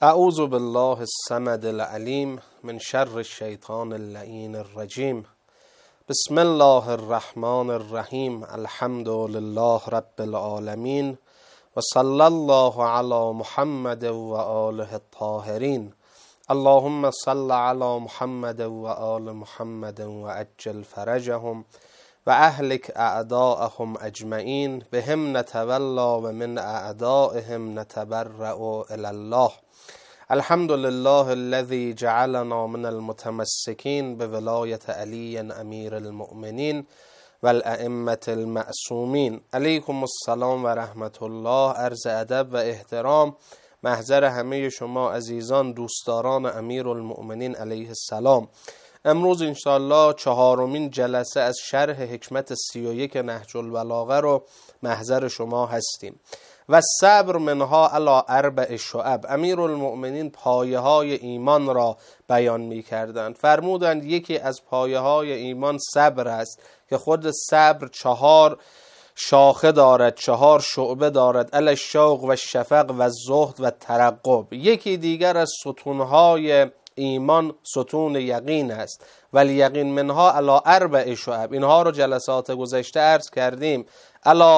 اعوذ بالله الصمد العلیم من شر الشیطان اللعین الرجیم. بسم الله الرحمن الرحیم. الحمد لله رب العالمین و صلی الله علی محمد و آله الطاهرین. اللهم صل علی محمد و آل محمد و عجل فرجهم و اهلک اعداءهم اجمعین. بهم نتولا و من اعدائهم نتبرأ الی الله. الحمد لله الذي جعلنا من المتمسكين بولاية علي امیر المؤمنین و الائمة المعصومین. علیکم السلام و رحمت الله. عرض ادب و احترام محضر همه شما عزیزان دوستداران امیر المؤمنین علیه السلام. امروز انشاءالله 4مین جلسه از شرح حکمت 31 نهج البلاغه رو محضر شما هستیم. و صبر منها علی 4 شعب. امیر المؤمنین پایه های ایمان را بیان می کردند. فرمودند یکی از پایه های ایمان صبر است که خود صبر 4 شاخه دارد، 4 شعبه دارد: علی الشوق و الشفق و الزهد و الترقب. یکی دیگر از ستونهای ایمان ستون یقین است. ولی یقین منها علی 4 شعب. اینها رو جلسات گذشته عرض کردیم. علی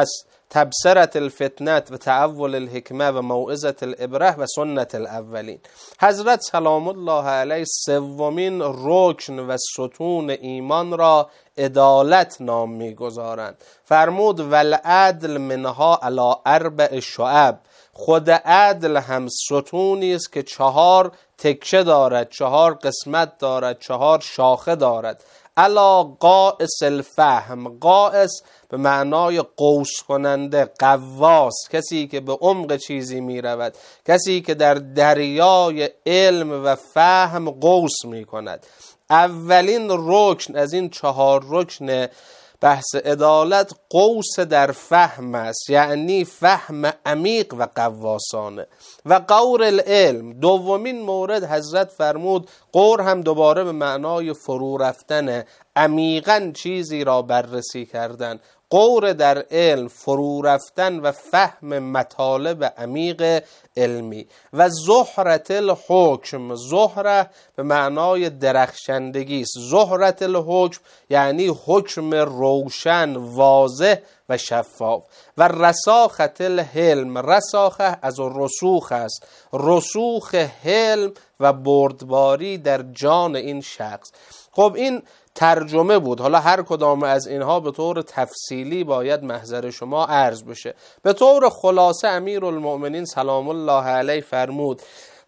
تبصرت الفتنت و تعول الحکمه و موعظت العبره و سنت الاولین. حضرت سلام الله علیه 3مین رکن و ستون ایمان را عدالت نام می‌گذارند. فرمود والعدل منها علی 4 شعب. خود عدل هم ستونی است که 4 تکه دارد، 4 قسمت دارد، 4 شاخه دارد. علا قائس الفهم. قائس به معنای قوس کننده، قواس، کسی که به عمق چیزی می رود، کسی که در دریای علم و فهم قوس می کند. اولین رکن از این 4 رکن بحث عدالت قوس در فهم است، یعنی فهم عمیق و قواسانه. و قور العلم. دومین مورد حضرت فرمود قور هم دوباره به معنای فرو رفتن، عمیقاً چیزی را بررسی کردن. قور در علم فرو رفتن و فهم مطالب عمیق علمی. و زهرت الحکم. زهره به معنای درخشندگی است. زهرت الحکم یعنی حکم روشن، واضح و شفاف. و رساخت الحلم. رساخه از رسوخ است. رسوخ حلم و بردباری در جان این شخص. خب این ترجمه بود. حالا هر کدام از اینها به طور تفصیلی باید محضر شما عرض بشه. به طور خلاصه امیر المؤمنین سلام الله علیه فرمود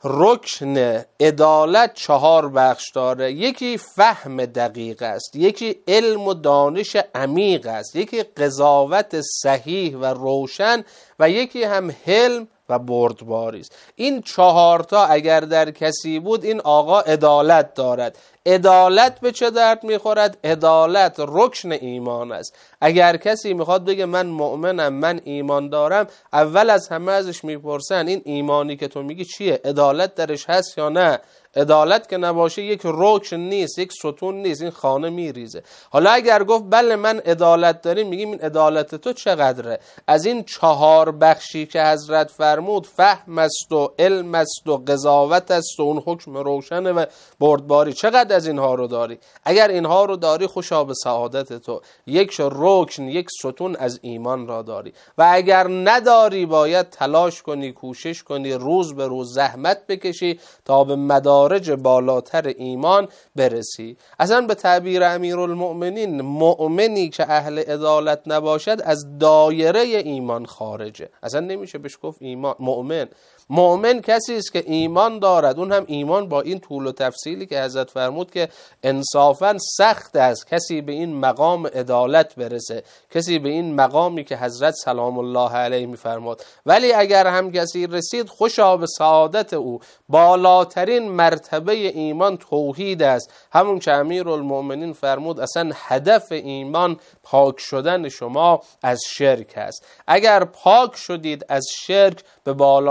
رکن عدالت 4 بخش داره. یکی فهم دقیق است، یکی علم و دانش عمیق است، یکی قضاوت صحیح و روشن و یکی هم حلم و بردباری است. این 4 اگر در کسی بود این آقا عدالت دارد. عدالت به چه درد میخورد؟ عدالت رکن ایمان است. اگر کسی میخواد بگه من مؤمنم، من ایمان دارم، اول از همه ازش میپرسن این ایمانی که تو میگی چیه؟ عدالت درش هست یا نه؟ عدالت که نباشه یک رکن نیست، یک ستون نیست، این خانه میریزه. حالا اگر گفت بله من عدالت داریم، میگیم این عدالت تو چقدره؟ از این 4 بخشی که حضرت فرمود فهم است و علم است و قضاوت است و اون حکم روشن و بردباری، چقدر از اینها رو داری؟ اگر اینها رو داری خوشا به سعادت تو، یک رکن، یک ستون از ایمان را داری. و اگر نداری باید تلاش کنی، کوشش کنی، روز به روز زحمت بکشی تا به مدارج بالاتر ایمان برسی. اصلا به تعبیر امیرالمؤمنین مؤمنی که اهل عدالت نباشد از دایره ایمان خارجه. اصلا نمیشه بهش گفت ایمان مؤمن. مؤمن کسی است که ایمان دارد، اون هم ایمان با این طول و تفصیلی که حضرت فرمود که انصافا سخت است کسی به این مقام عدالت برسه، کسی به این مقامی که حضرت سلام الله علیه میفرماد. ولی اگر هم کسی رسید خوشا به سعادت او. بالاترین مرتبه ایمان توحید است، همون که امیرالمؤمنین فرمود اصلا هدف ایمان پاک شدن شما از شرک است. اگر پاک شدید از شرک به بالاترین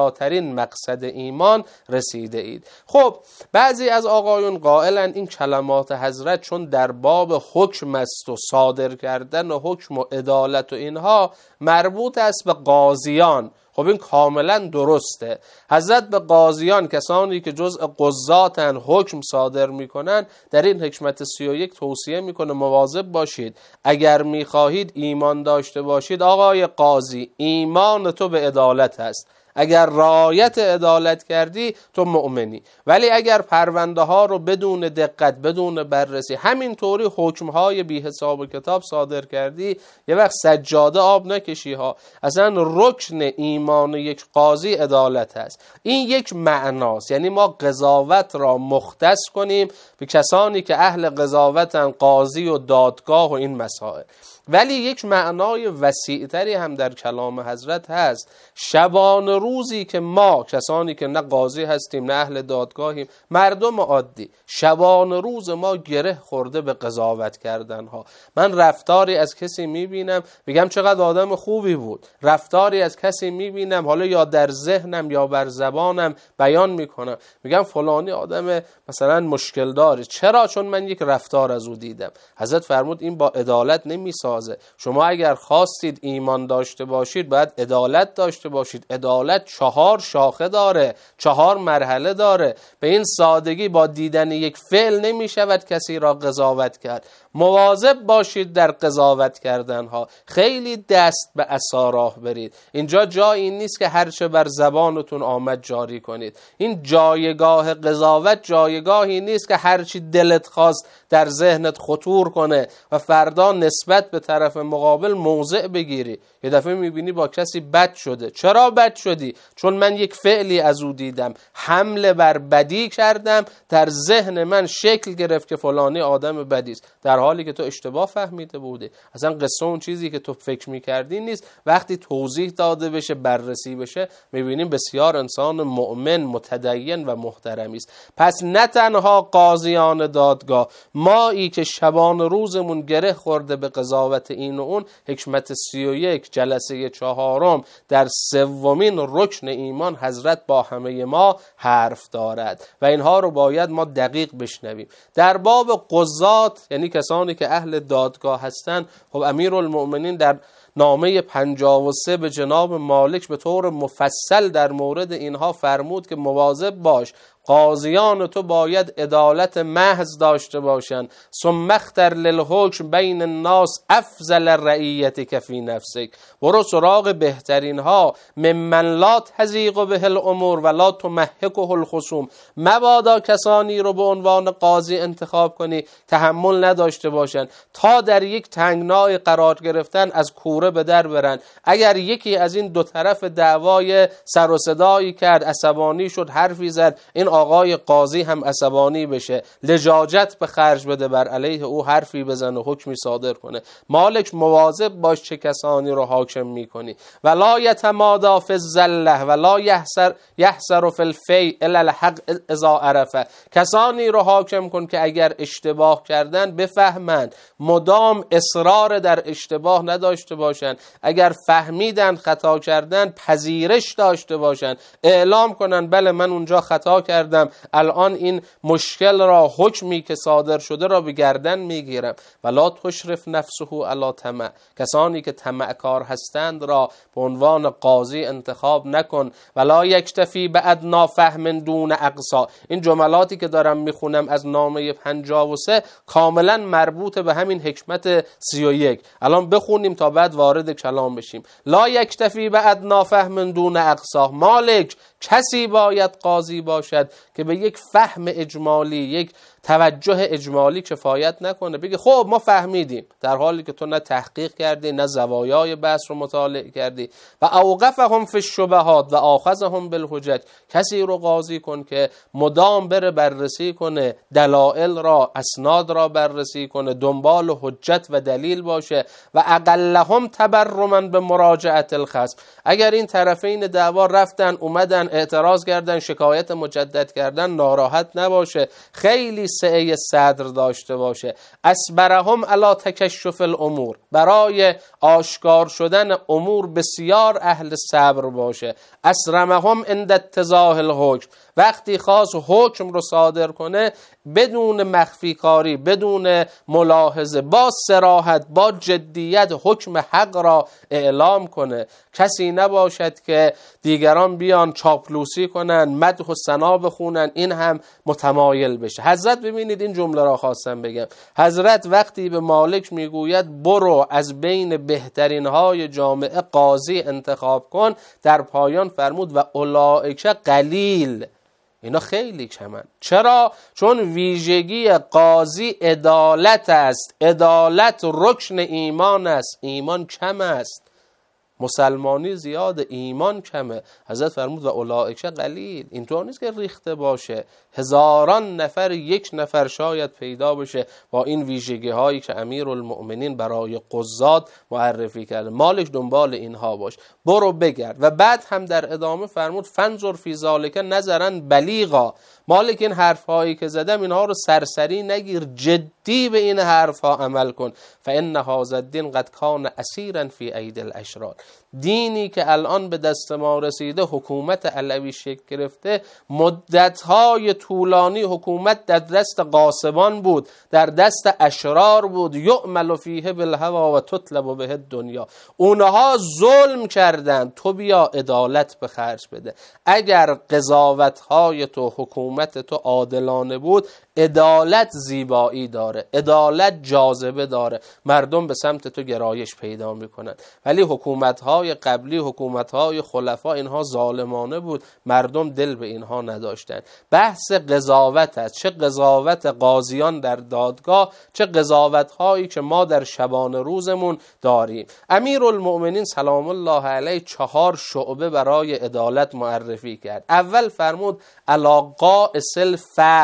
این مقصد ایمان رسیده اید. خب بعضی از آقایون قائلن این کلمات حضرت چون در باب حکم است و صادر کردن و حکم و عدالت و اینها مربوط است به قاضیان. خب این کاملا درسته. حضرت به قاضیان، کسانی که جزء قضاتن، حکم صادر میکنن، در این حکمت 31 توصیه میکنه مواظب باشید. اگر میخواهید ایمان داشته باشید آقای قاضی، ایمان تو به عدالت است. اگر رعایت عدالت کردی تو مؤمنی. ولی اگر پرونده ها رو بدون دقت، بدون بررسی، همینطوری حکم های بی حساب و کتاب صادر کردی، یه وقت سجاده آب نکشی ها. اصلا رکن ایمان یک قاضی عدالت است. این یک معناست، یعنی ما قضاوت را مختص کنیم به کسانی که اهل قضاوتن، قاضی و دادگاه و این مسائل. ولی یک معنای وسیعتری هم در کلام حضرت هست. شبان روزی که ما کسانی که نه قاضی هستیم نه اهل دادگاهیم، مردم عادی، شبان روز ما گره خورده به قضاوت کردن ها. من رفتاری از کسی میبینم میگم چقدر آدم خوبی بود، رفتاری از کسی میبینم حالا یا در ذهنم یا بر زبانم بیان میکنم میگم فلانی آدم مثلا مشکل داره. چرا؟ چون من یک رفتار از او دیدم. حضرت فرمود این با عدالت نمیسازه. شما اگر خواستید ایمان داشته باشید باید عدالت داشته باشید. عدالت 4 شاخه داره، 4 مرحله داره. به این سادگی با دیدن یک فعل نمی شود کسی را قضاوت کرد. مواظب باشید در قضاوت کردن ها. خیلی دست به عصا راه برید. اینجا جایی نیست که هرچه بر زبانتون آمد جاری کنید. این جایگاه قضاوت جایگاهی نیست که هرچی دلت خواست در ذهنت خطور کنه و فردا نسبت به طرف مقابل موضع بگیری. یه دفعه میبینی با کسی بد شده. چرا بد شدی؟ چون من یک فعلی از او دیدم، حمله بر بدی کردم، در ذهن من شکل گرفت که فلانی آدم بدی است، در حالی که تو اشتباه فهمیده بودی. اصلا قصه اون چیزی که تو فکر میکردی نیست. وقتی توضیح داده بشه، بررسی بشه، میبینیم بسیار انسان مؤمن، متدین و محترمی است. پس نه تنها قاضیان دادگاه، مایی که شبان روزمون گره خورده به قضاوت این و اون، حکمت 31 جلسه 4 در 3مین رکن ایمان حضرت با همه ما حرف دارد و اینها رو باید ما دقیق بشنویم. در باب قضات، یعنی کسانی که اهل دادگاه هستند، خب امیرالمؤمنین در نامه 53 به جناب مالک به طور مفصل در مورد اینها فرمود که مواظب باش، قاضیان تو باید عدالت محض داشته باشند. ثم اختر للحکم بین الناس افضل رعیتک فی نفسک. برو سراغ بهترین ها، ممن لا تضیق به الامور ولا تمحکه الخصوم. مبادا کسانی رو به عنوان قاضی انتخاب کنی تحمل نداشته باشند تا در یک تنگنای قرار گرفتن از کوره به در برن. اگر یکی از این دو طرف دعوای سر و صدایی کرد، عصبانی شد، حرفی زد، این آقای قاضی هم عصبانی بشه، لجاجت به خرج بده، بر علیه او حرفی بزنه، حکمی صادر کنه. مالک مواظب باش چه کسانی رو حاکم میکنی. ولا یتمادى فی الزله ولا یحسر فی الفی الا الحق اذا عرفه. کسانی رو حاکم کن که اگر اشتباه کردن بفهمند، مدام اصرار در اشتباه نداشته باشند. اگر فهمیدن خطا کردن پذیرش داشته باشند، اعلام کنن بله من اونجا خطا کردم، الان این مشکل را، حکمی که صادر شده را به گردن میگیرم. ولا تشرف نفسه علی طمع. کسانی که طمعکار هستند را به عنوان قاضی انتخاب نکن. ولا یکتفی به ادنا فهم دون اقصا. این جملاتی که دارم میخونم از نامه 53 کاملا مربوط به همین حکمت 31. الان بخونیم تا بعد وارد کلام بشیم. لا یکتفی به ادنا فهم دون اقصا. مالک، کسی باید قاضی باشد که به یک فهم اجمالی، یک توجه اجمالی کفایت نکنه، بگه خب ما فهمیدیم، در حالی که تو نه تحقیق کردی، نه زوایای بحث رو مطالعه کردی. و اوقفهم فی الشبهات و آخذهم بالحجج. کسی رو قاضی کن که مدام بره بررسی کنه، دلائل را، اسناد را بررسی کنه، دنبال حجت و دلیل باشه. و اقلهم تبرما به مراجعت الخصم. اگر این طرفین دعوا رفتن اومدن اعتراض کردن، شکایت مجدد کردن، ناراحت نباشه. خیلی سعه صدر داشته باشه. اصبرهم علی تکشف الامور، برای آشکار شدن امور بسیار اهل صبر باشه. اسرمهم عند اتضاح الحکم، وقتی خواست حکم رو صادر کنه بدون مخفی کاری، بدون ملاحظه، با صراحت، با جدیت حکم حق را اعلام کنه. کسی نباشد که دیگران بیان چاپلوسی کنن، مدح و ثنا بخونن، این هم متمایل بشه. حضرت ببینید این جمله را خواستم بگم. حضرت وقتی به مالک میگوید برو از بین بهترین های جامعه قاضی انتخاب کن، در پایان فرمود و اولئک قلیل، اینا خیلی کمن. چرا؟ چون ویژگی قاضی عدالت است. عدالت رکن ایمان است. ایمان کم است، مسلمانی زیاد، ایمان کمه. حضرت فرمود و اولئک قلیل. اینطور نیست که ریخته باشه، هزاران نفر یک نفر شاید پیدا بشه با این ویژگی هایی که امیرالمؤمنین برای قضات معرفی کرده. مالک دنبال اینها باش، برو بگرد. و بعد هم در ادامه فرمود فانظر فی ذلک نظرا بلیغا. مالک این حرف هایی که زدم اینها رو سرسری نگیر، جدی به این حرف ها عمل کن. فان هذا الدین قد کان اسیرا فی ایدی الاشرار. دینی که الان به دست ما رسیده، حکومت علوی شکل گرفته، مدت‌های طولانی حکومت در دست غاصبان بود، در دست اشرار بود. یعمل فیه بالهوی و تطلب به الدنیا. اونها ظلم کردن، تو بیا عدالت به خرج بده. اگر قضاوت‌های تو، حکومت تو عادلانه بود، عدالت زیبایی داره، عدالت جاذبه داره، مردم به سمت تو گرایش پیدا میکنن. ولی حکومت‌های قبلی، حکومت‌های خلفا، اینها ظالمانه بود، مردم دل به اینها نداشتن. بحث قضاوت است، چه قضاوت قاضیان در دادگاه، چه قضاوت‌هایی که ما در شبانه روزمون داریم. امیرالمؤمنین سلام الله علیه 4 شعبه برای عدالت معرفی کرد. اول فرمود علاقه اصل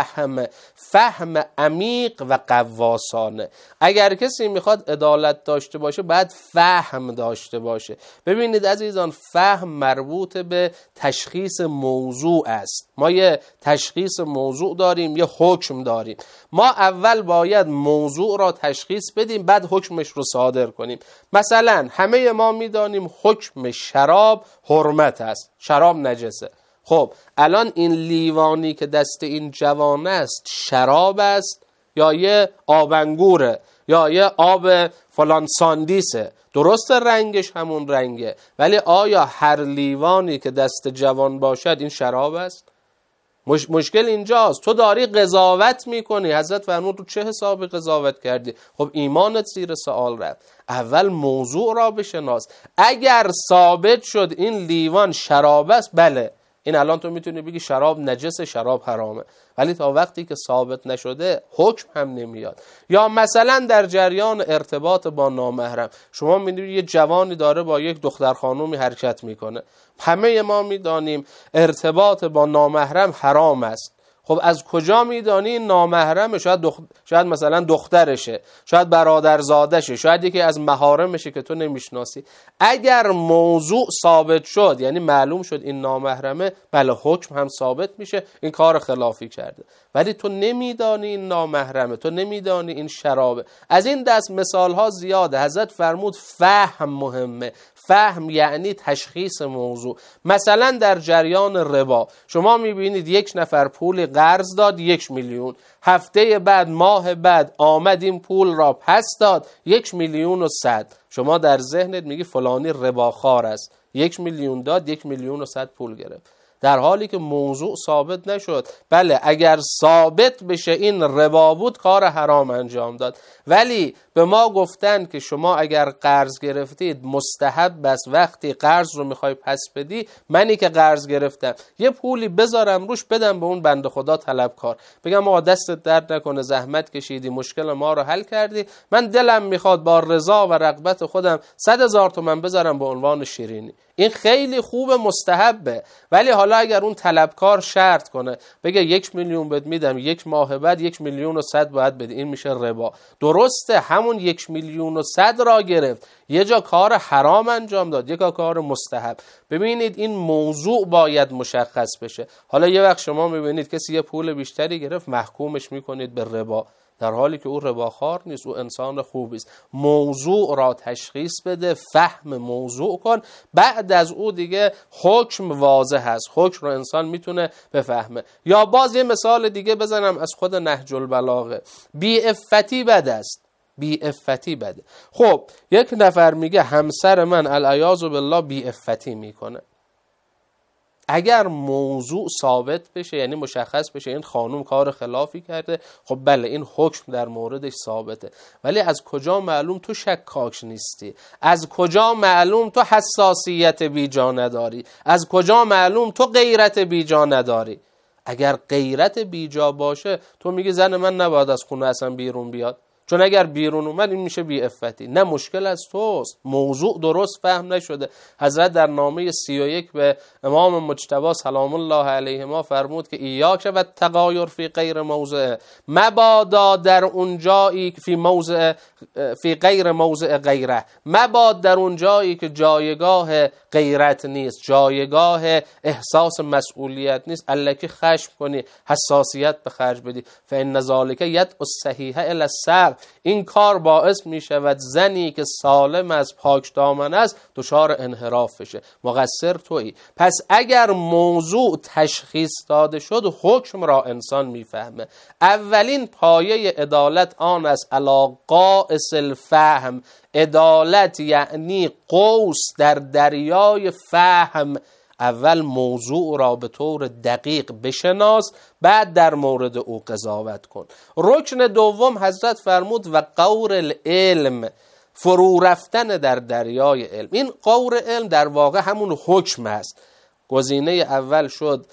فهم عمیق و قواسانه. اگر کسی میخواد عدالت داشته باشه باید فهم داشته باشه. ببینید عزیزان، فهم مربوط به تشخیص موضوع است. ما یه تشخیص موضوع داریم، یه حکم داریم. ما اول باید موضوع را تشخیص بدیم، بعد حکمش رو صادر کنیم. مثلا همه ما میدانیم حکم شراب حرمت است، شراب نجسه. خب الان این لیوانی که دست این جوان است شراب است یا یه آب انگوره یا یه آب فلان ساندیسه؟ درست رنگش همون رنگه، ولی آیا هر لیوانی که دست جوان باشد این شراب است؟ مشکل اینجاست. تو داری قضاوت میکنی. حضرت فرمود تو چه حسابی قضاوت کردی؟ خب ایمانت زیر سوال رفت. اول موضوع را بشناس. اگر ثابت شد این لیوان شراب است، بله، این الان تو میتونی بگی شراب نجسه، شراب حرامه، ولی تا وقتی که ثابت نشده حکم هم نمیاد. یا مثلا در جریان ارتباط با نامحرم، شما میدونید یه جوانی داره با یک دختر خانومی حرکت میکنه. همه ما میدانیم ارتباط با نامحرم حرام است. خب از کجا میدانی این نامحرمه؟ شاید مثلا دخترشه، شاید برادرزادشه، شاید یکی از محارمشه که تو نمیشناسی. اگر موضوع ثابت شد، یعنی معلوم شد این نامحرمه، بله حکم هم ثابت میشه، این کار خلافی کرده. ولی تو نمیدانی این نامحرمه، تو نمیدانی این شرابه. از این دست مثال ها زیاده. حضرت فرمود فهم مهمه. فهم یعنی تشخیص موضوع. مثلا در جریان ربا شما میبینید یک نفر پول قرض داد 1 میلیون، هفته بعد، ماه بعد آمد این پول را پس داد 1,100,000. شما در ذهنت میگی فلانی رباخوار است، 1 میلیون داد، 1,100,000 پول گرفت، در حالی که موضوع ثابت نشد. بله اگر ثابت بشه این ربا بود، کار حرام انجام داد. ولی به ما گفتن که شما اگر قرض گرفتید مستحب است وقتی قرض رو میخوای پس بدی، منی که قرض گرفتم یه پولی بذارم روش، بدم به اون بنده خدا طلبکار، بگم آقا دستت درد نکنه، زحمت کشیدی، مشکل ما رو حل کردی، من دلم میخواد با رضا و رغبت خودم 100,000 تومان بذارم به عنوان شیرینی. این خیلی خوب، مستحبه. ولی حالا اگر اون طلبکار شرط کنه بگه 1 میلیون بهت میدم، 1 ماه بعد 1,100,000 باید بدی، این میشه ربا. درسته همون 1,100,000 را گرفت، یه جا کار حرام انجام داد، یه جا کار مستحب. ببینید این موضوع باید مشخص بشه. حالا یه وقت شما میبینید کسی یه پول بیشتری گرفت، محکومش میکنید به ربا، در حالی که او رباخوار نیست، او انسان خوبی است. موضوع را تشخیص بده، فهم موضوع کن، بعد از او دیگه حکم واضح هست، حکم را انسان میتونه بفهمه. یا باز یه مثال دیگه بزنم از خود نهج البلاغه. بی‌عفتی بد است، بی‌عفتی بده. خب یک نفر میگه همسر من العیاذ بالله بی‌عفتی میکنه. اگر موضوع ثابت بشه، یعنی مشخص بشه این خانم کار خلافی کرده، خب بله این حکم در موردش ثابته. ولی از کجا معلوم تو شکاک نیستی؟ از کجا معلوم تو حساسیت بیجا نداری؟ از کجا معلوم تو غیرت بیجا نداری؟ اگر غیرت بیجا باشه تو میگی زن من نباید از خونه اصلا بیرون بیاد، چون اگر بیرون اومد این میشه بی‌عفتی. نه، مشکل از توست، موضوع درست فهم نشده. حضرت در نامه 31 به امام مجتبی سلام الله علیهما فرمود که ایاک و تغایر فی غیر موضع، مبادا در اون جایی فی موضع فی غیر موضع غیره، مباد در اون جایی که جایگاه غیرت نیست، جایگاه احساس مسئولیت نیست، الکی خشم کنی، حساسیت به خرج بدی. فإن ذلک یدعو الصحیح الی السقف، این کار باعث می شود زنی که سالم از پاک دامن است دچار انحراف بشه. مقصر تویی. پس اگر موضوع تشخیص داده شد، حکم را انسان میفهمه. اولین پایه عدالت آن است علی قائس الفهم. عدالت یعنی قوس در دریای فهم. اول موضوع را به طور دقیق بشناس، بعد در مورد او قضاوت کن. رکن دوم حضرت فرمود و غور العلم، فرو رفتن در دریای علم. این غور علم در واقع همون حکم است. گزینه اول شد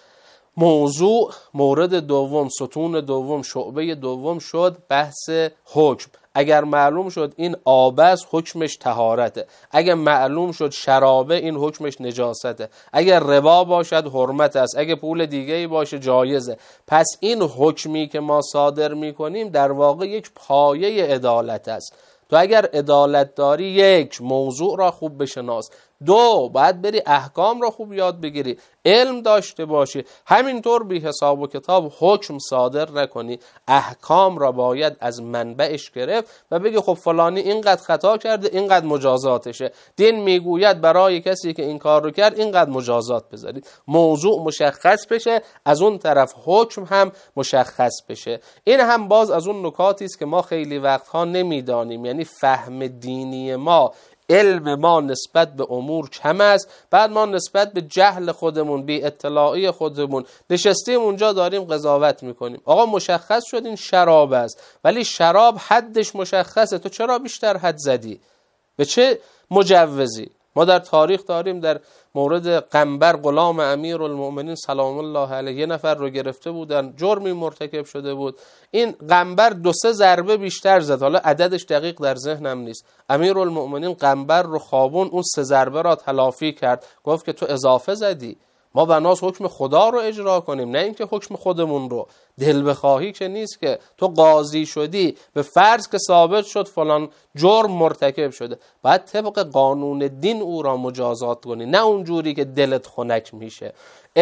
موضوع، مورد دوم ستون دوم شعبه دوم شد بحث حکم. اگر معلوم شد این آب است حکمش طهارته، اگر معلوم شد شرابه این حکمش نجاسته، اگر ربا باشد حرمت است، اگر پول دیگه‌ای باشه جایزه. پس این حکمی که ما صادر می‌کنیم در واقع یک پایه عدالت است. تو اگر عدالت داری، یک، موضوع را خوب بشناس، دو، باید بری احکام را خوب یاد بگیری، علم داشته باشی، همینطور بی حساب و کتاب حکم صادر نکنی. احکام را باید از منبعش گرفت و بگی خب فلانی اینقدر خطا کرده، اینقدر مجازاتشه. دین میگوید برای کسی که این کار رو کرد اینقدر مجازات بذارید. موضوع مشخص بشه، از اون طرف حکم هم مشخص بشه. این هم باز از اون نکاتی است که ما خیلی وقتها نمیدانیم. یعنی فهم دینی ما، علم ما نسبت به امور کم است. بعد ما نسبت به جهل خودمون، بی اطلاعی خودمون نشستیم اونجا داریم قضاوت میکنیم. آقا مشخص شد این شراب است، ولی شراب حدش مشخصه، تو چرا بیشتر حد زدی؟ به چه مجوزی؟ ما در تاریخ داریم در مورد قنبر غلام امیرالمؤمنین سلام الله علیه، یه نفر رو گرفته بودن، جرمی مرتکب شده بود. این قنبر 2-3 ضربه بیشتر زد، حالا عددش دقیق در ذهنم نیست. امیرالمؤمنین قنبر رو خوابون، اون 3 ضربه را تلافی کرد. گفت که تو اضافه زدی، ما بناس حکم خدا رو اجرا کنیم، نه اینکه حکم خودمون رو. دل بخواهی که نیست که تو قاضی شدی، به فرض که ثابت شد فلان جرم مرتکب شده، باید طبق قانون دین او را مجازات کنی، نه اونجوری که دلت خنک میشه.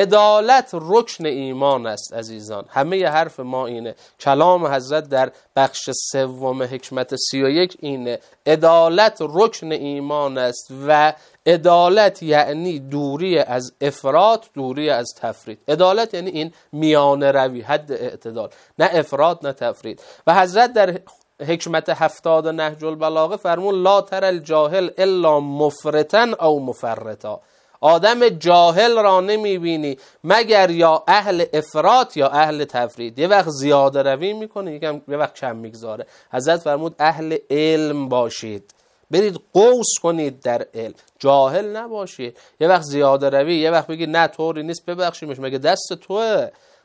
عدالت رکن ایمان است عزیزان. همه حرف ما اینه. کلام حضرت در بخش 3 حکمت 31 اینه. عدالت رکن ایمان است و عدالت یعنی دوری از افراط، دوری از تفرید. عدالت یعنی این میانه روی، حد اعتدال، نه افراط نه تفرید. و حضرت در حکمت 70 نهج البلاغه فرمود لا تر الجاهل الا مفرطا او مفرطا. آدم جاهل را نمیبینی مگر یا اهل افراط یا اهل تفرید. یه وقت زیاده روی میکنه، یه وقت کم میگذاره. حضرت فرمود اهل علم باشید، برید قوس کنید در علم، جاهل نباشید. یه وقت زیاده روی، یه وقت بگی نه طوری نیست ببخشیمش، مگه دست توه؟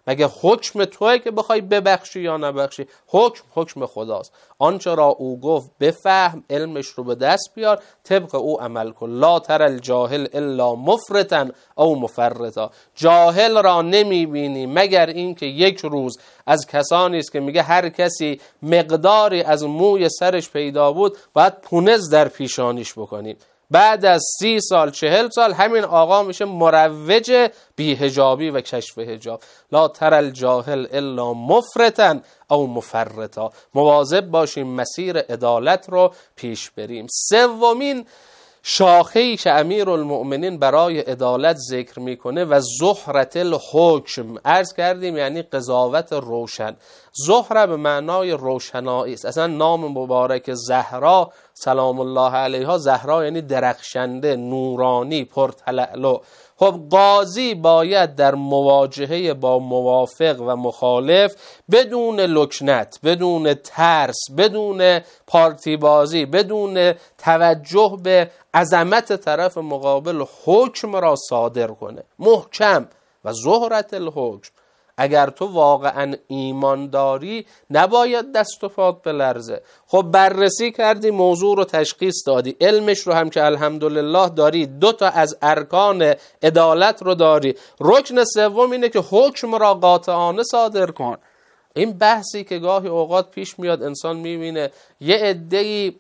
مگه حکم توئه که بخوای ببخشی یا نبخشی؟ حکم خداست. آنچه را او گفت بفهم، علمش رو به دست بیار، طبق او عمل کن. لا تر الجاهل الا مفرطا او مفرطا. جاهل را نمیبینی مگر اینکه یک روز از کسانی است که میگه هر کسی مقداری از موی سرش پیدا بود باید پونز در پیشانیش بکنیم. بعد از 30 سال 40 سال همین آقا میشه مروج بی‌حجابی و کشف حجاب. لا تر الجاهل الا مفرطا او مفرطا. مواظب باشیم مسیر عدالت رو پیش بریم. سومین شاخه‌ای که امیرالمؤمنین برای عدالت ذکر میکنه و زهرة الحکم، عرض کردیم یعنی قضاوت روشن. زهره به معنای روشنایی است. اصلا نام مبارک زهرا سلام الله علیها، زهرا یعنی درخشنده، نورانی، پرتلألؤ. خب قاضی باید در مواجهه با موافق و مخالف بدون لکنت، بدون ترس، بدون پارتی بازی، بدون توجه به عظمت طرف مقابل حکم را صادر کنه محکم. و زهرة الحکم، اگر تو واقعا ایمان داری نباید دست و پات بلرزه. خب بررسی کردی، موضوع رو تشخیص دادی، علمش رو هم که الحمدلله داری، 2 تا از ارکان عدالت رو داری. رکن سوم اینه که حکم را قاطعانه صادر کن. این بحثی که گاهی اوقات پیش میاد، انسان میبینه یه عده‌ای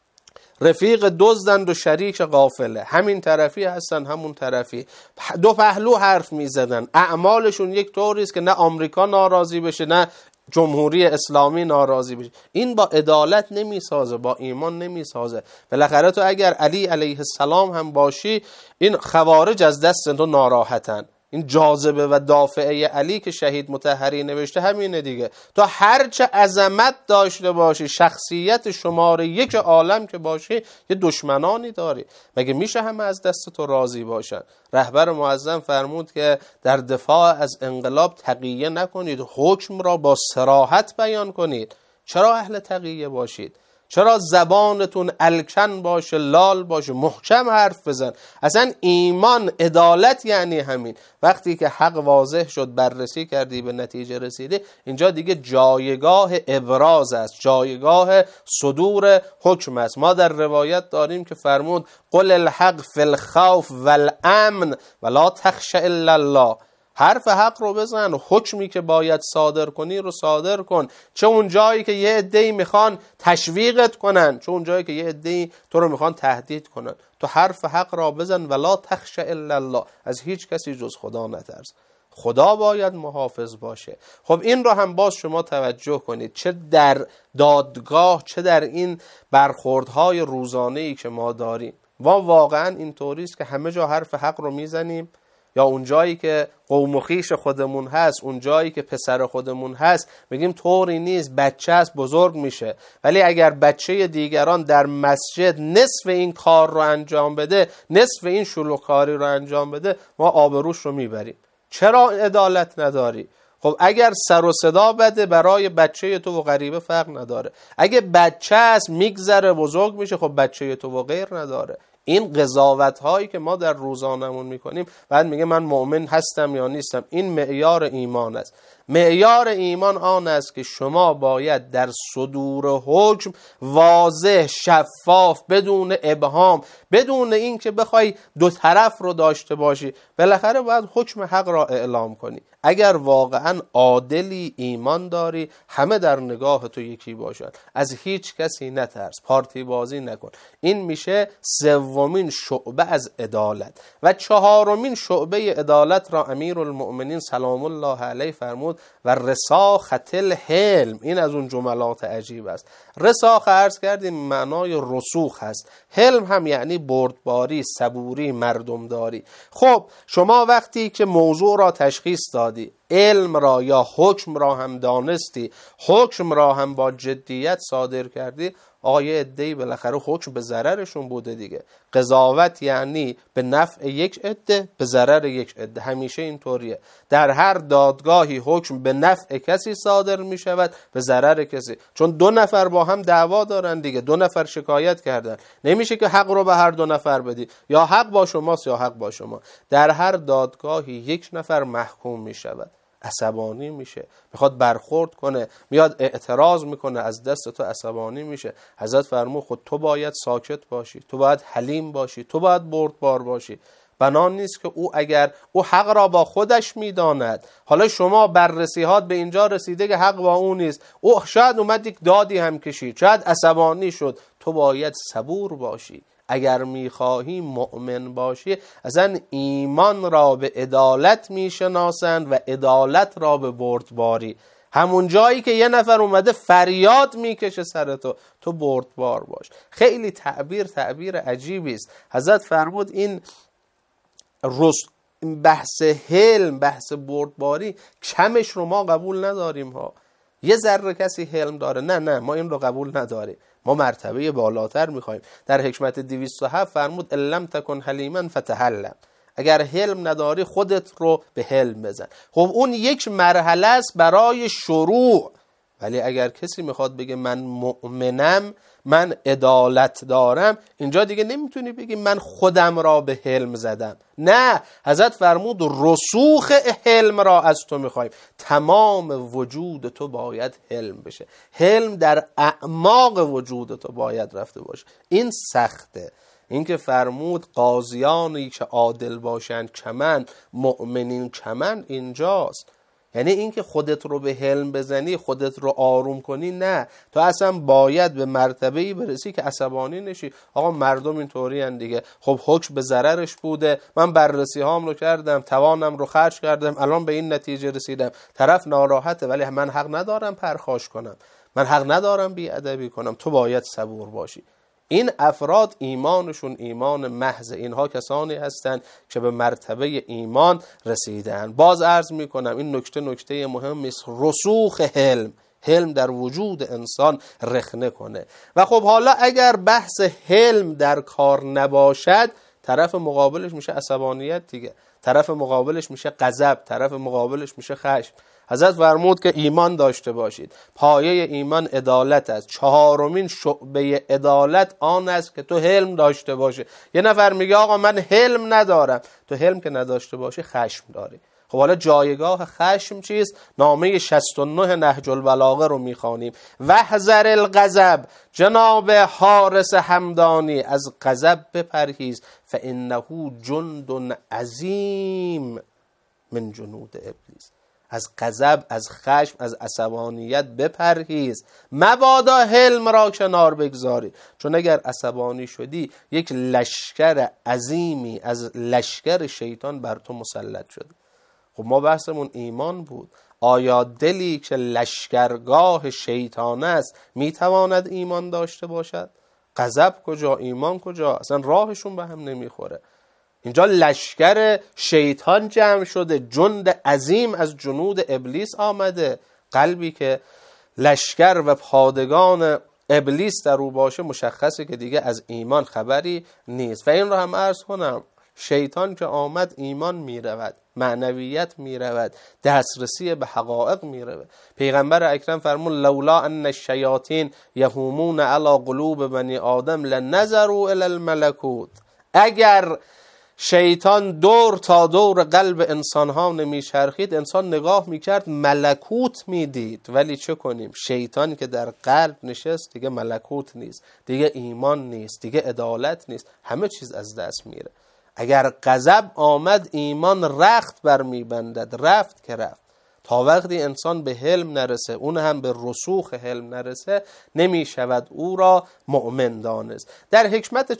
رفیق دزدند و شریک قافله، همین طرفی هستن همون طرفی، 2 پهلو حرف میزدن، اعمالشون یک طوری است که نه آمریکا ناراضی بشه نه جمهوری اسلامی ناراضی بشه. این با عدالت نمیسازه، با ایمان نمیسازه. بالاخره تو اگر علی علیه السلام هم باشی، این خوارج از دست تو ناراحتن. این جاذبه و دافعه علی که شهید مطهری نوشته همینه دیگه. تو هرچه عظمت داشته باشی، شخصیت شماره 1 عالم که باشی، یه دشمنانی داری. مگه میشه همه از دست تو راضی باشن؟ رهبر معظم فرمود که در دفاع از انقلاب تقیه نکنید، حکم را با صراحت بیان کنید. چرا اهل تقیه باشید؟ چرا زبانتون الکن باشه، لال باشه؟ محکم حرف بزن. اصلا ایمان، عدالت یعنی همین. وقتی که حق واضح شد، بررسی کردی، به نتیجه رسیدی، اینجا دیگه جایگاه ابراز است، جایگاه صدور حکم است. ما در روایت داریم که فرمود قل الحق فی الخوف والامن ولا تخش الا الله. حرف حق رو بزن، حکمی که باید صادر کنی رو صادر کن، چه اون جایی که یه عده‌ای میخوان تشویقت کنن، چه اون جایی که یه عده‌ای تو رو میخوان تهدید کنن. تو حرف حق را بزن، ولا تخش الا الله، از هیچ کسی جز خدا نترس. خدا باید محافظ باشه. خب این رو هم باز شما توجه کنید، چه در دادگاه، چه در این برخوردهای روزانه‌ای که ما داریم. واقعا اینطوری است که همه جا حرف حق رو میزنیم، یا اون جایی که قوم و خویش خودمون هست، اون جایی که پسر خودمون هست، میگیم طوری نیست، بچه است بزرگ میشه. ولی اگر بچه دیگران در مسجد نصف این کار رو انجام بده، نصف این شلوغکاری رو انجام بده، ما آبروش رو میبریم. چرا عدالت نداری؟ خب اگر سر و صدا بده، برای بچه تو و غریبه فرق نداره. اگه بچه است میگذره بزرگ میشه، خب بچه تو و غیر نداره. این قضاوت هایی که ما در روزانمون میکنیم، بعد میگه من مؤمن هستم یا نیستم، این معیار ایمان است. معیار ایمان آن است که شما باید در صدور حکم واضح، شفاف، بدون ابهام، بدون این که بخوای 2 طرف رو داشته باشی، بالاخره باید حکم حق را اعلام کنی. اگر واقعا عادلی، ایمان داری، همه در نگاه تو یکی باشن، از هیچ کسی نترس، پارتی بازی نکن. این میشه 3مین شعبه از عدالت. و 4مین شعبه عدالت را امیرالمؤمنین سلام الله علیه فرمود و رساخة الحلم. این از اون جملات عجیب است. رساخ عرض کردیم معنای رسوخ هست، حلم هم یعنی بردباری، صبوری، مردمداری. خب شما وقتی که موضوع را تشخیص دادی، علم را یا حکم را هم دانستی، حکم را هم با جدیت صادر کردی، آقای عده‌ای بالاخره حکم به ضررشون بوده دیگه. قضاوت یعنی به نفع یک عده به ضرر یک عده، همیشه اینطوریه. در هر دادگاهی حکم به نفع کسی صادر می شود، به ضرر کسی. چون 2 نفر با هم دعوا دارن دیگه، 2 نفر شکایت کردن، نمیشه که حق رو به هر 2 نفر بدی، یا حق با شماست یا حق با شما. در هر دادگاهی 1 نفر محکوم می شود. عصبانی میشه، میخواد برخورد کنه، میاد اعتراض میکنه، از دست تو عصبانی میشه. حضرت فرمود خود تو باید ساکت باشی، تو باید حلیم باشی، تو باید بردبار باشی. بنا نیست که او اگر او حق را با خودش میداند، حالا شما بررسیات به اینجا رسیده که حق با او نیست، او شاید اومد یک دادی هم کشید، شاید عصبانی شد، تو باید صبور باشی. اگر میخواهی مؤمن باشی، اصلا ایمان را به عدالت میشناسند و عدالت را به بردباری. همون جایی که یه نفر اومده فریاد میکشه سر تو بردبار باش. خیلی تعبیر عجیبی است. حضرت فرمود این بحث حلم، بحث بردباری کمش رو ما قبول نداریم ها. یه ذره کسی حلم داره، نه ما این رو قبول نداریم، ما مرتبه بالاتر میخوایم. در حکمت 207 فرمود لم تکن حلیما فتحلم، اگر حلم نداری خودت رو به حلم بزن. خب اون یک مرحله است برای شروع، ولی اگر کسی میخواد بگه من مؤمنم، من عدالت دارم، اینجا دیگه نمیتونی بگی من خودم را به حلم زدم. نه، حضرت فرمود رسوخ حلم را از تو میخوایم، تمام وجود تو باید حلم بشه، حلم در اعماق وجود تو باید رفته باشه. این سخته. این که فرمود قاضیانی که عادل باشند کمند، مؤمنین کمند، اینجاست. یعنی این که خودت رو به حلم بزنی، خودت رو آروم کنی، نه، تو اصلا باید به مرتبه‌ای برسی که عصبانی نشی. آقا مردم اینطوری ان دیگه، خب حکم به ضررش بوده، من بررسی هام رو کردم، توانم رو خرج کردم، الان به این نتیجه رسیدم. طرف ناراحته ولی من حق ندارم پرخاش کنم، من حق ندارم بی‌ادبی کنم. تو باید صبور باشی. این افراد ایمانشون ایمان محض، اینها کسانی هستند که به مرتبه ایمان رسیدن. باز عرض میکنم این نکته مهمی است، رسوخ حلم در وجود انسان رخنه کنه. و خب حالا اگر بحث حلم در کار نباشد، طرف مقابلش میشه عصبانیت دیگه، طرف مقابلش میشه غضب، طرف مقابلش میشه خشم. حضرت فرمود که ایمان داشته باشید، پایه ایمان عدالت است، چهارمین شعبه عدالت آن است که تو حلم داشته باشه. یه نفر میگه آقا من حلم ندارم، تو حلم که نداشته باشی خشم داری. خب حالا جایگاه خشم چیست؟ نامه 69 نهج البلاغه رو میخوانیم. وحذر الغضب، جناب حارس همدانی، از غضب بپرهیز، فانه جند عظیم من جنود ابلیس. از غضب، از خشم، از عصبانیت بپرهیز، مبادا حلم را کنار بگذاری، چون اگر عصبانی شدی یک لشکر عظیمی از لشکر شیطان بر تو مسلط شد. خب ما بحثمون ایمان بود. آیا دلی که لشکرگاه شیطان است میتواند ایمان داشته باشد؟ غضب کجا، ایمان کجا؟ اصلا راهشون به هم نمیخوره. اینجا لشکر شیطان جمع شده، جند عظیم از جنود ابلیس آمده. قلبی که لشکر و پادگان ابلیس در او باشه، مشخصه که دیگه از ایمان خبری نیست. و این رو هم عرض کنم، شیطان که آمد ایمان میرود، معنویت میرود، دسترسی به حقایق میرود. پیغمبر اکرم فرمود لولا ان الشیاطین یهومون علی قلوب بنی آدم لنظروا الی الملکوت. اگر شیطان دور تا دور قلب انسان ها نمیچرخید، انسان نگاه میکرد ملکوت میدید. ولی چه کنیم؟ شیطان که در قلب نشست، دیگه ملکوت نیست، دیگه ایمان نیست، دیگه عدالت نیست، همه چیز از دست میره. اگر غضب آمد ایمان رخت بر میبندد، رفت که رفت. تا وقتی انسان به حلم نرسه، اون هم به رسوخ حلم نرسه، نمی شود او را مؤمن دانست. در حکمت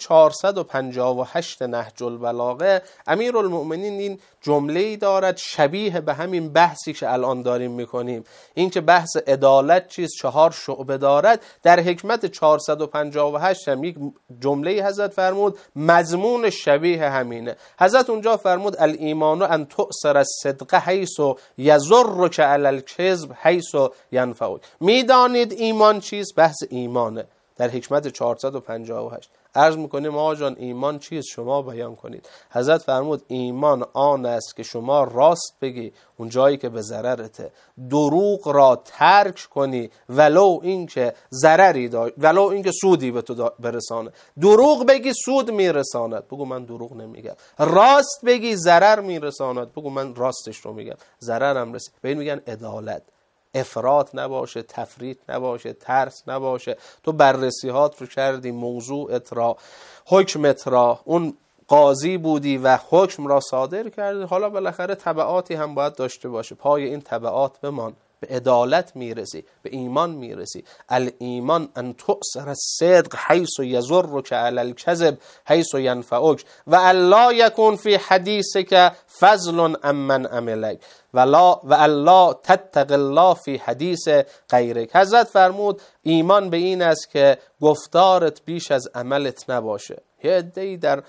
458 نهج البلاغه امیرالمؤمنین این جمله‌ای دارد شبیه به همین بحثی که الان داریم میکنیم. این که بحث عدالت چیست، 4 شعبه دارد. در حکمت 458 هم یک جمله‌ای حضرت فرمود مضمون شبیه همینه. حضرت اونجا فرمود الایمان ان تؤثر الصدق حیث یضرک علی الکذب حیث ینفعک. میدانید ایمان چیست؟ بحث ایمانه در حکمت 458. عرض میکنیم آقا جان ایمان چیست؟ شما بیان کنید. حضرت فرمود ایمان آن است که شما راست بگی اون جایی که به ضررته، دروغ را ترک کنی ولو اینکه ضرری داشت، ولو اینکه سودی به تو برسانه. دروغ بگی سود میرساند، بگو من دروغ نمیگم. راست بگی ضرر میرساند، بگو من راستش رو میگم، ضررم رسید. به این میگن عدالت. افراط نباشه، تفریط نباشه، ترس نباشه. تو بررسیات رو کردی، موضوعت را، حکمت را، اون قاضی بودی و حکم را صادر کردی، حالا بالاخره تبعاتی هم باید داشته باشه. پای این تبعات بمان، به عدالت میرسی، به ایمان میرسی. الایمان ان تؤثر الصدق حیث یضرک علی الکذب حیث ینفعک و الا یکن فی حدیثک فضل عمن عملک و الا تتق الله فی حدیث غیرک. حضرت فرمود ایمان به این است که گفتارت بیش از عملت نباشه. یه عده‌ای در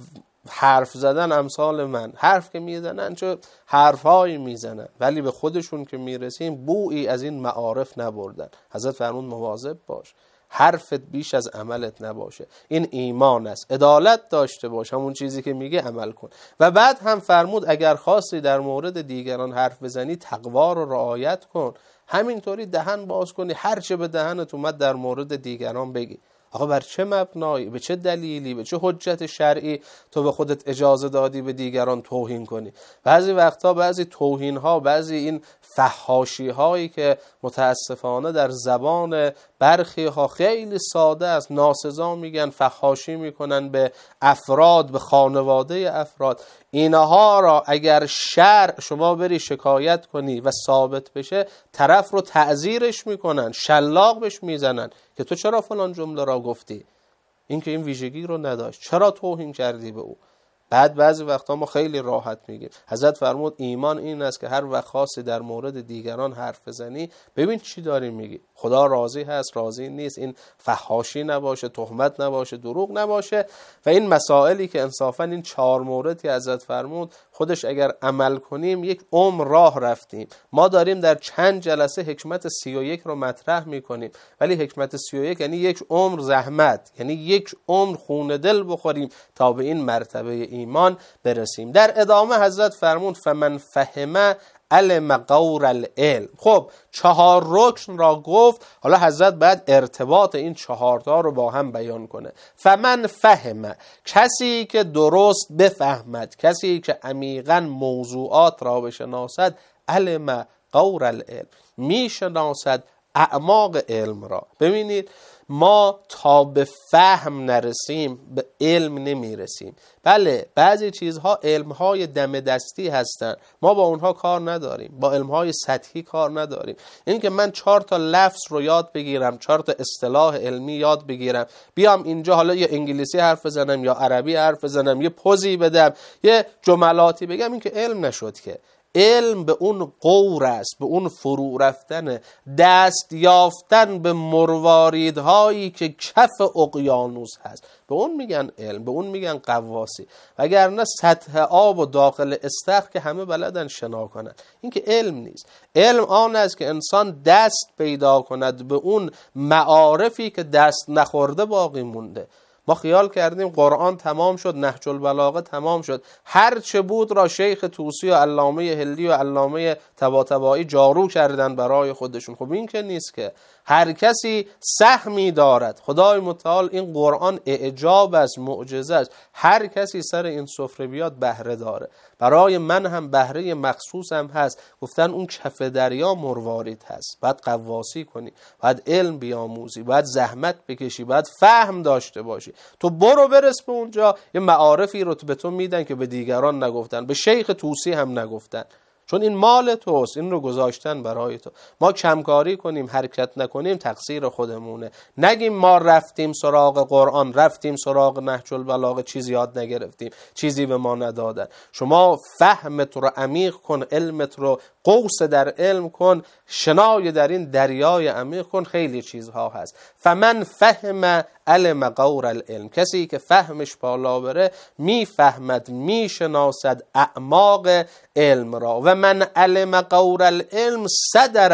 حرف زدن امثال من، حرف که میزنن چه حرفهایی میزنن، ولی به خودشون که میرسیم بویی از این معارف نبردن. حضرت فرمود مواظب باش، حرفت بیش از عملت نباشه. این ایمان است. عدالت داشته باش، همون چیزی که میگه عمل کن. و بعد هم فرمود اگر خواستی در مورد دیگران حرف بزنی تقوا رو رعایت کن. همینطوری دهن باز کنی، هر چه به دهنت اومد در مورد دیگران بگی. آقا بر چه مبنایی، به چه دلیلی، به چه حجت شرعی تو به خودت اجازه دادی به دیگران توهین کنی؟ بعضی وقتا بعضی توهین ها، بعضی این فحاشی هایی که متاسفانه در زبان برخی ها خیلی ساده است، ناسزا میگن، فحاشی میکنن به افراد، به خانواده افراد. اینها را اگر شرع شما بری شکایت کنی و ثابت بشه، طرف رو تعزیرش میکنن، شلاق بهش میزنن که تو چرا فلان جمله را گفتی، این که این ویژگی رو نداشت، چرا توهین کردی به او. بعد بعضی وقتا ما خیلی راحت میگیم. حضرت فرمود ایمان این است که هر وقت خاصی در مورد دیگران حرف بزنی ببین چی داری میگی، خدا راضی هست، راضی نیست، این فحاشی نباشه، تهمت نباشه، دروغ نباشه. و این مسائلی که انصافا این 4 موردی حضرت فرمود خودش اگر عمل کنیم یک عمر راه رفتیم. ما داریم در چند جلسه حکمت 31 رو مطرح میکنیم، ولی حکمت 31 یعنی یک عمر زحمت، یعنی یک عمر خون دل بخوریم تا به این مرتبه ایمان برسیم. در ادامه حضرت فرمود فمن فهم علم غور العلم. خب 4 رکن را گفت، حالا حضرت بعد ارتباط این 4 تا رو با هم بیان کنه. فمن فهم، کسی که درست بفهمد، کسی که عمیقاً موضوعات را بشناسد، علم غور العلم، میشناسد اعماق علم را. ببینید ما تا به فهم نرسیم به علم نمیرسیم. بله بعضی چیزها علمهای دم دستی هستن، ما با اونها کار نداریم، با علمهای سطحی کار نداریم. این که من 4 تا لفظ رو یاد بگیرم، 4 تا اصطلاح علمی یاد بگیرم، بیام اینجا حالا یه انگلیسی حرف بزنم یا عربی حرف بزنم، یه پوزی بدم، یه جملاتی بگم، این که علم نشد. که علم به اون غور است، به اون فرو رفتن، دست یافتن به مرواریدهایی که کف اقیانوس هست، به اون میگن علم، به اون میگن غواصی. وگرنه سطح آب و داخل استخر که همه بلدن شنا کنن، این که علم نیست. علم آن است که انسان دست پیدا کند به اون معارفی که دست نخورده باقی مونده. ما خیال کردیم قرآن تمام شد، نهج البلاغه تمام شد، هر چه بود را شیخ طوسی و علامه هلی و علامه طباطبایی جارو کردن برای خودشون. خب این که نیست، که هر کسی سهمی دارد. خدای متعال این قرآن اعجاب است، معجزه است. هر کسی سر این سفره بیاد بهره داره. برای من هم بهره مخصوصم هست. گفتن اون کف دریا مروارید هست، باید غواصی کنی، باید علم بیاموزی، باید زحمت بکشی، باید فهم داشته باشی. تو برو برس به اونجا، یه معارفی رو به تو میدن که به دیگران نگفتن، به شیخ طوسی هم نگفتن، چون این مال توست، این رو گذاشتن برای تو. ما کمکاری کنیم، حرکت نکنیم، تقصیر خودمونه. نگیم ما رفتیم سراغ قرآن، رفتیم سراغ نهج البلاغه، چیزی یاد نگرفتیم، چیزی به ما ندادن. شما فهمت رو عمیق کن، علمت رو قوس در علم کن، شنای در این دریای عمیق کن، خیلی چیزها هست. فمن فهم علم غور العلم، کسی که فهمش بالا بره میفهمد، میشناسد اعماق علم را. و من علم غور العلم صدر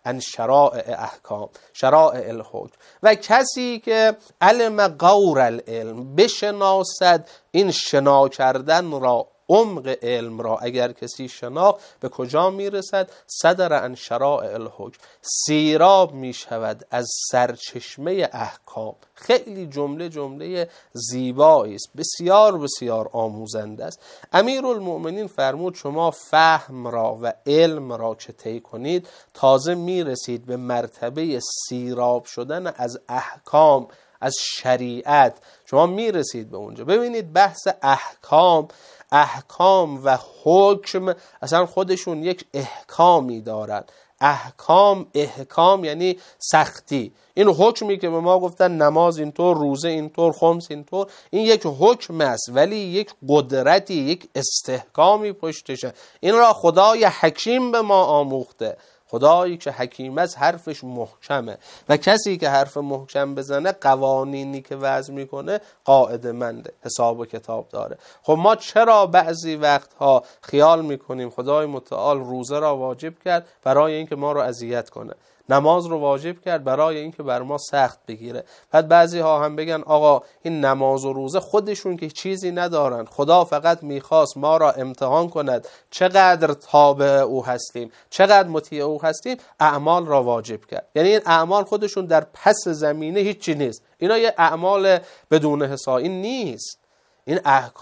عن شرائع احکام، شرائع الحکم. و کسی که علم غور العلم، بشناسد این شنا کردن را، عمق علم را اگر کسی شناخت، به کجا میرسد؟ صدر عن شرائع الحکم، سیراب میشود از سرچشمه احکام. خیلی جمله زیبایی است، بسیار بسیار آموزنده است. امیرالمؤمنین فرمود شما فهم را و علم را که طی کنید، تازه میرسید به مرتبه سیراب شدن از احکام، از شریعت. شما میرسید به اونجا. ببینید بحث احکام و حکم اصلا خودشون یک احکامی دارن. احکام یعنی سختی. این حکمی که به ما گفتن نماز اینطور، روزه اینطور، خمس اینطور، این یک حکم است، ولی یک قدرتی، یک استحکامی پشتشه. این را خدای حکیم به ما آموخته. خدایی که حکیم است حرفش محکمه و کسی که حرف محکم بزنه قوانینی که وضع میکنه قاعده منده، حساب و کتاب داره. خب ما چرا بعضی وقتها خیال میکنیم خدای متعال روزه را واجب کرد برای اینکه ما رو اذیت کنه، نماز رو واجب کرد برای اینکه بر ما سخت بگیره. بعد بعضی ها هم بگن آقا این نماز و روزه خودشون که چیزی ندارن، خدا فقط میخواست ما را امتحان کند چقدر تابع او هستیم، چقدر مطیع او هستیم، اعمال را واجب کرد. یعنی این اعمال خودشون در پس زمینه هیچی نیست، اینا یه اعمال بدون حساب این نیست. این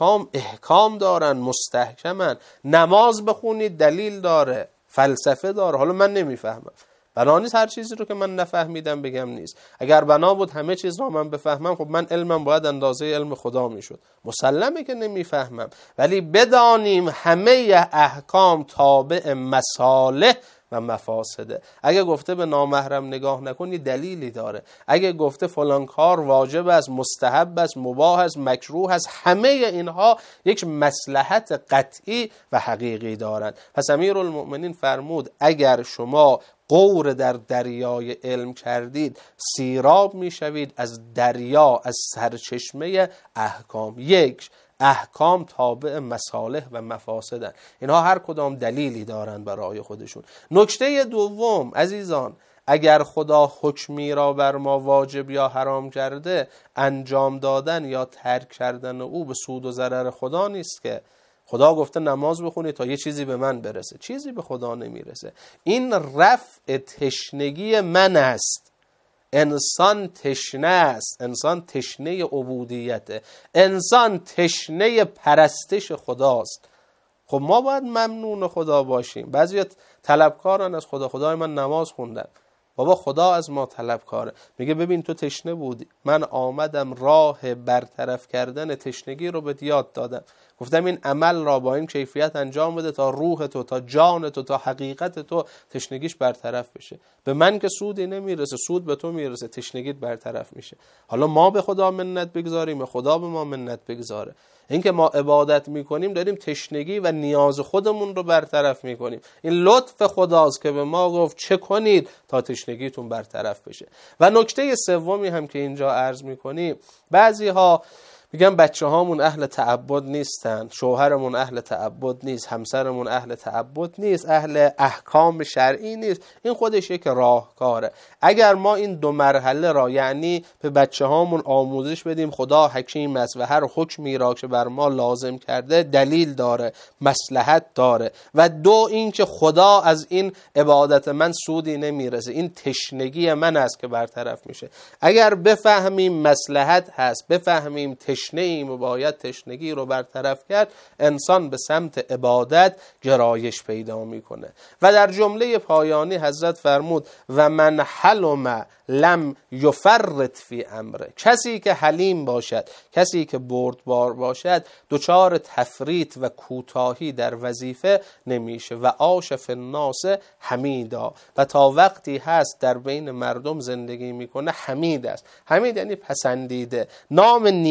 احکام دارن، مستحکمن. نماز بخونید دلیل داره، فلسفه داره. حالا من نمیفهمم، بنا نیست هر چیزی رو که من نفهمیدم بگم نیست. اگر بنا بود همه چیز رو من بفهمم، خب من علمم باید اندازه علم خدا میشد. مسلمه که نمیفهمم، ولی بدانیم همه احکام تابع مصالح و مفاسده. اگه گفته به نامحرم نگاه نکنی دلیلی داره، اگه گفته فلان کار واجب است، مستحب است، مباح است، مکروه است، همه اینها یک مصلحت قطعی و حقیقی دارند. پس امیرالمؤمنین فرمود اگر شما غور در دریای علم کردید، سیراب میشوید از دریا، از سرچشمه احکام. یک، احکام تابع مصالح و مفاسدن، اینها هر کدام دلیلی دارن برای خودشون. نکته دوم عزیزان، اگر خدا حکمی را بر ما واجب یا حرام کرده، انجام دادن یا ترک کردن او به سود و ضرر خدا نیست. که خدا گفته نماز بخونی تا یه چیزی به من برسه، چیزی به خدا نمیرسه. این رفع تشنگی من است. انسان تشنه است، انسان تشنه عبودیته، انسان تشنه پرستش خداست. خب ما باید ممنون خدا باشیم. بعضی طلبکارن از خدا. خدای من نماز خوندم، بابا خدا از ما طلبکاره. میگه ببین تو تشنه بودی، من آمدم راه برطرف کردن تشنگی رو به یاد دادم. گفتم این عمل را با این کیفیت انجام بده تا روح تو، تا جان تو، تا حقیقت تو تشنگیش برطرف بشه. به من که سودی نمیرسه، سود به تو میرسه، تشنگیت برطرف میشه. حالا ما به خدا منت بگذاریم، خدا به ما منت بگذاره. اینکه ما عبادت میکنیم داریم تشنگی و نیاز خودمون رو برطرف میکنیم. این لطف خداست که به ما گفت چه کنید تا تشنگیتون برطرف بشه. و نکته سومی هم که اینجا عرض میکنیم، بعضی ها میگن بچه هامون اهل تعبد نیستن، شوهرمون اهل تعبد نیست، همسرمون اهل تعبد نیست، اهل احکام شرعی نیست. این خودش یک راهکاره. اگر ما این دو مرحله را، یعنی به بچه هامون آموزش بدیم خدا حکیم است و هر حکمی را که بر ما لازم کرده دلیل داره، مصلحت داره، و دو این که خدا از این عبادت من سودی نمیرسه، این تشنگی من است که برطرف میشه. اگر بفهمیم مصلحت هست، بفهمیم تشنه ایم و باید تشنگی رو برطرف کرد، انسان به سمت عبادت گرایش پیدا میکنه. و در جمله پایانی حضرت فرمود و من حلم لم یفرط فی امره، کسی که حلیم باشد، کسی که بردبار باشد، دچار تفریط و کوتاهی در وظیفه نمیشه. و عاش فی الناس حمیدا، و تا وقتی هست در بین مردم زندگی میکنه حمید است. حمید یعنی پسندیده. نام نیکو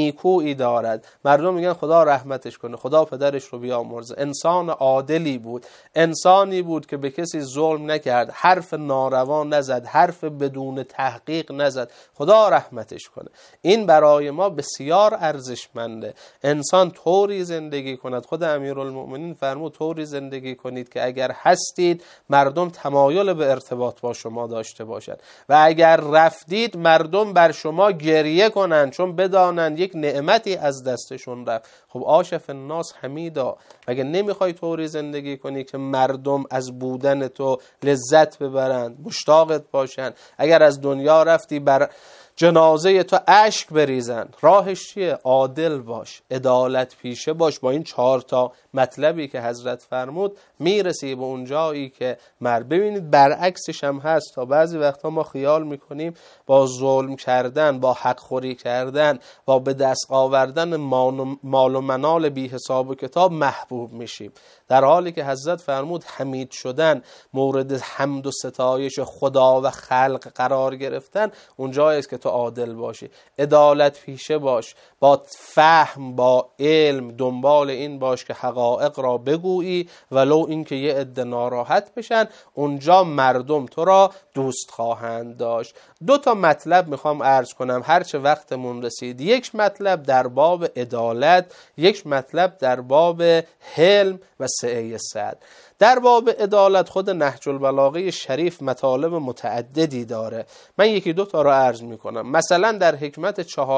نوعی دارد. مردم میگن خدا رحمتش کنه، خدا پدرش رو بیامرزه، انسان عادلی بود، انسانی بود که به کسی ظلم نکرد، حرف ناروا نزد، حرف بدون تحقیق نزد، خدا رحمتش کنه. این برای ما بسیار ارزشمنده. انسان طوری زندگی کند، خود امیرالمؤمنین فرمود طوری زندگی کنید که اگر هستید مردم تمایل به ارتباط با شما داشته باشند و اگر رفتید مردم بر شما گریه کنند، چون بدانند یک نعمتی از دستشون رفت. خب آشف الناس حمیدا، مگه نمیخوای طوری زندگی کنی که مردم از بودن تو لذت ببرند، مشتاقت باشند؟ اگر از دنیا رفتی بر جنازه تو اشک بریزن. راهش چیه؟ عادل باش، عدالت پیشه باش. با این 4 مطلبی که حضرت فرمود میرسی به اون جایی که ببینید برعکسش هم هست. تا بعضی وقتا ما خیال میکنیم با ظلم کردن، با حق خوری کردن، با به دست آوردن مال و منال بی حساب و کتاب محبوب میشیم، در حالی که حضرت فرمود حمید شدن، مورد حمد و ستایش خدا و خلق قرار گرفتن اونجایی است که تو عادل باشی، عدالت پیشه باش، با فهم با علم دنبال این باش که حقایق را بگویی ولو اینکه یه عده ناراحت بشن. اونجا مردم تو را دوست خواهند داشت. 2 مطلب میخوام عرض کنم هرچه وقتمون رسید. یک مطلب در باب عدالت، یک مطلب در باب حلم و سعی صدر. در باب عدالت خود نهج البلاغه شریف مطالب متعددی داره. من 1-2 را عرض میکنم. مثلا در حکمت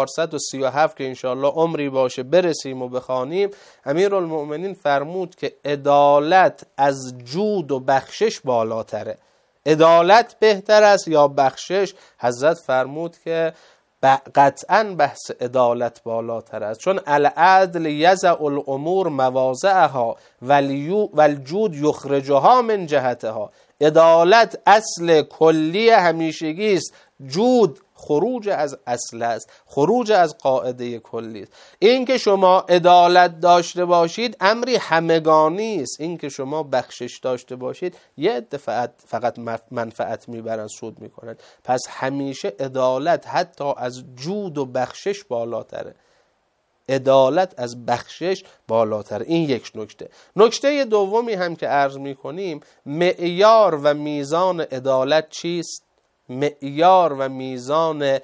437 که انشاءالله عمری باشه برسیم و بخوانیم، امیرالمؤمنین فرمود که عدالت از جود و بخشش بالاتره. عدالت بهتر است یا بخشش؟ حضرت فرمود که قطعا بحث عدالت بالاتر است، چون العدل یضع الامور مواضعها والجود یخرجها من جهتها. عدالت اصل کلی همیشگی است، جود خروج از اصل است، خروج از قاعده کلی است. این که شما عدالت داشته باشید امری همگانی است، این که شما بخشش داشته باشید یه عده فقط منفعت میبرن، سود میکنن. پس همیشه عدالت حتی از جود و بخشش بالاتره، عدالت از بخشش بالاتر. این یک نکته. نکته دومی هم که عرض میکنیم، معیار و میزان عدالت چیست؟ معیار و میزان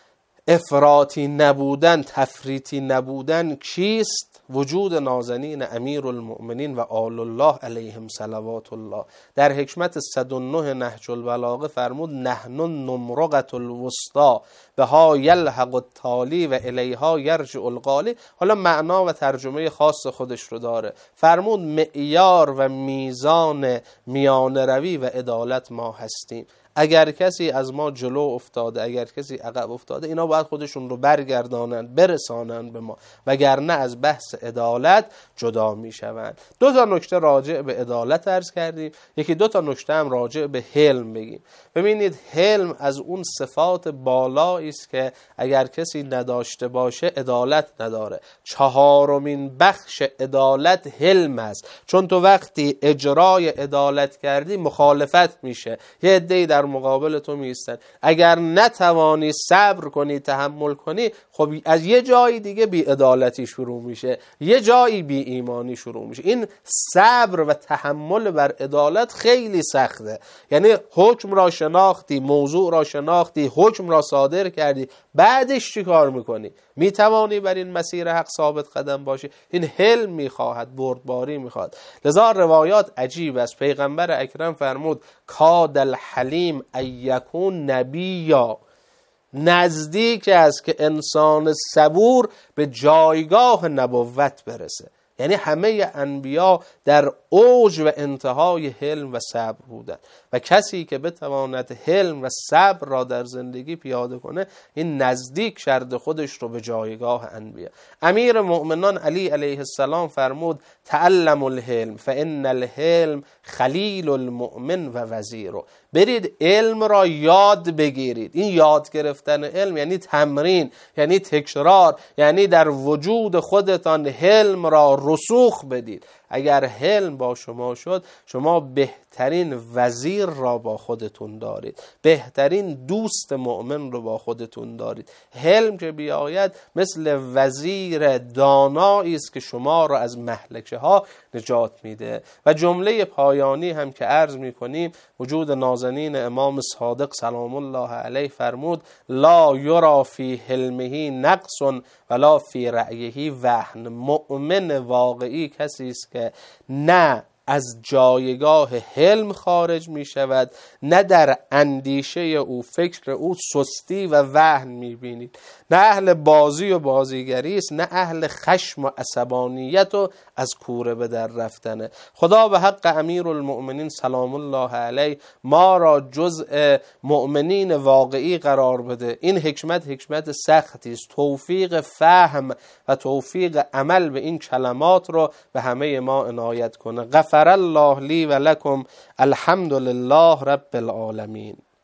افراطی نبودن، تفریطی نبودن چیست؟ وجود نازنین امیرالمؤمنین و آل الله علیهم صلوات الله. در حکمت 109 نهج البلاغه فرمود نحن نمرقة الوسطی بها یلحق التالی و الیها یرجع القالی. حالا معنا و ترجمه خاص خودش رو داره. فرمود معیار و میزان میانه روی و عدالت ما هستیم. اگر کسی از ما جلو افتاده، اگر کسی عقب افتاده، اینا باید خودشون رو برگردانند، برسانند به ما، وگرنه از بحث عدالت جدا میشوند. 2 نکته راجع به عدالت عرض کردیم، 1-2 نکته هم راجع به حلم بگیم. ببینید حلم از اون صفات بالایی است که اگر کسی نداشته باشه عدالت نداره. 4مین بخش عدالت حلم است، چون تو وقتی اجرای عدالت کردی مخالفت میشه، یه عده‌ای در مقابل تو میستن. اگر نتوانی صبر کنی، تحمل کنی، خب از یه جایی دیگه بی عدالتی شروع میشه، یه جایی بی ایمانی شروع میشه. این صبر و تحمل بر عدالت خیلی سخته. یعنی حکم را شناختی، موضوع را شناختی، حکم را صادر کردی، بعدش چی کار میکنی؟ میتوانی بر این مسیر حق ثابت قدم باشی؟ این حلم میخواهد، بردباری میخواهد. لذا روایات عجیب است. پیغمبر اکرم فرمود کاد الحلیم ان یکون نبیا، نزدیک است که انسان صبور به جایگاه نبوت برسه. یعنی همه انبیا در اوج و انتهای حلم و صبر بودند و کسی که بتواند حلم و صبر را در زندگی پیاده کنه، این نزدیک کرده خودش رو به جایگاه انبیا. امیر مؤمنان علی علیه السلام فرمود تعلم الحلم فان الحلم خلیل المؤمن و وزیره. برید علم را یاد بگیرید. این یاد گرفتن علم یعنی تمرین، یعنی تکرار، یعنی در وجود خودتان حلم را رسوخ بدید. اگر حلم با شما شد، شما بهترین وزیر را با خودتون دارید، بهترین دوست مؤمن رو با خودتون دارید. حلم که بیاید مثل وزیر دانایی است که شما را از مهلکه ها نجات میده. و جمله پایانی هم که عرض میکنیم، وجود نازنین امام صادق سلام الله علیه فرمود: لا یرا فی حلمه نقص ولا فی رأیه وهن. مؤمن واقعی کسی است که نه از جایگاه حلم خارج می شود، نه در اندیشه او، فکر او سستی و وهن می بینید. نه اهل بازی و بازیگری است، نه اهل خشم و عصبانیت و از کوره به در رفتنه. خدا به حق امیرالمؤمنین سلام الله علیه ما را جزء مؤمنین واقعی قرار بده. این حکمت سختی است. توفیق فهم و توفیق عمل به این کلمات رو به همه ما عنایت کنه. غفر الله لی و لکم. الحمد لله رب العالمین.